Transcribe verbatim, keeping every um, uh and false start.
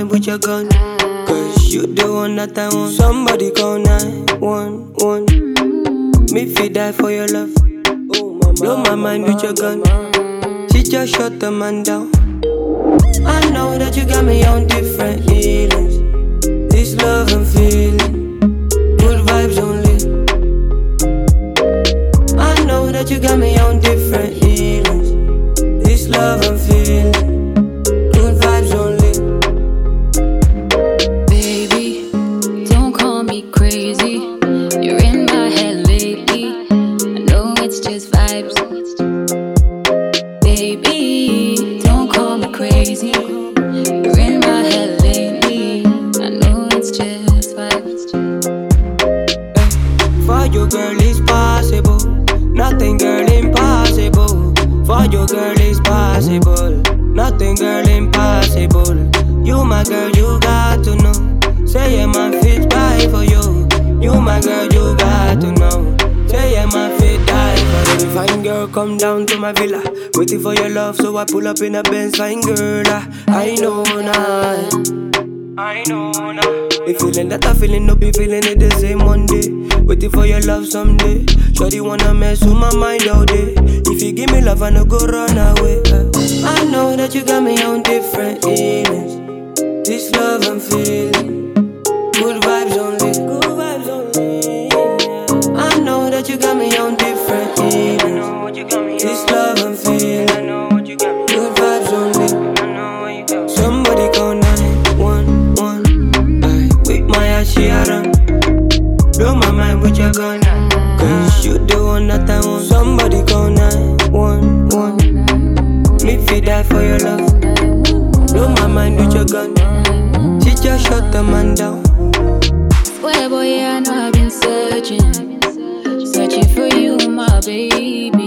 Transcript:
mind with your gun. Cause you the one that I want. Somebody call nine one one. Me fi die for your love. Blow my mind with your gun. She just shut the man down. I know that you got me on different feelings. This love I'm feeling, good vibes only. I know that you got me on different feelings. This love I'm feeling, good vibes only. Baby, don't call me crazy. You're in my head lately. I know it's just vibes. Baby, don't call me crazy. You're in my head lately. I know it's just vibes. For you, girl, it's possible. Nothing, girl, impossible. For you, girl, it's possible. Nothing, girl, impossible. You, my girl, you got to know. Say a man fit die for you. You, my girl, you got to know. Say a man fit die for you. Fine girl, come down to my villa. Waiting for your love, so I pull up in a Benz. Fine girl, I, I know now. I know now. The feeling that I feeling, no be feeling it the same one day. Waiting for your love someday. Shawty wanna mess with my mind all day. If you give me love, I no go run away. I know that you got me on different feelings. This love I'm feeling, good vibes only. Good vibes only. I know that you got me on different feelings. This love I'm feeling, good vibes only. Somebody call nine one one. With my ass she around. Blow my mind with your gun. Cause you the one that I want. Somebody call nine one one. Me fi die for your love. Blow my mind with your gun. She just shut the man down. Swear boy, I know I've been searching. Searching for you, my baby.